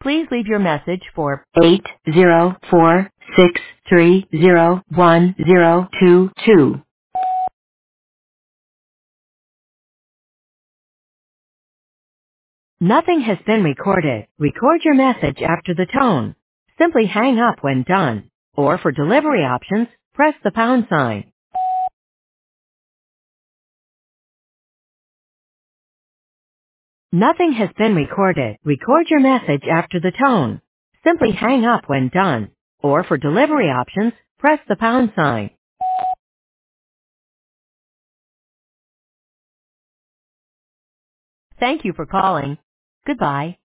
Please leave your message for 804-630-1022. Nothing has been recorded. Record your message after the tone. Simply hang up when done. Or for delivery options, press the pound sign. Nothing has been recorded. Record your message after the tone. Simply hang up when done. Or for delivery options, press the pound sign. Thank you for calling. Goodbye.